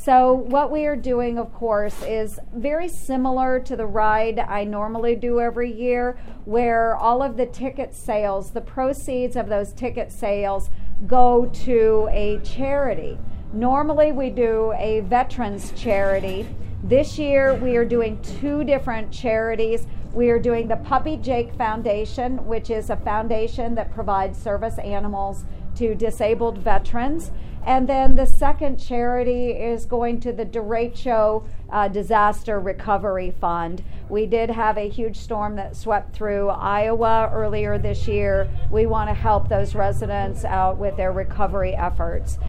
So what we are doing, of course, is very similar to the ride I normally do every year, where all of the ticket sales, the proceeds of those ticket sales go to a charity. Normally we do a veterans charity. This year we are doing two different charities. We are doing the Puppy Jake Foundation, which is a foundation that provides service animals to disabled veterans. And then the second charity is going to the Derecho Disaster Recovery Fund. We did have a huge storm that swept through Iowa earlier this year. We want to help those residents out with their recovery efforts.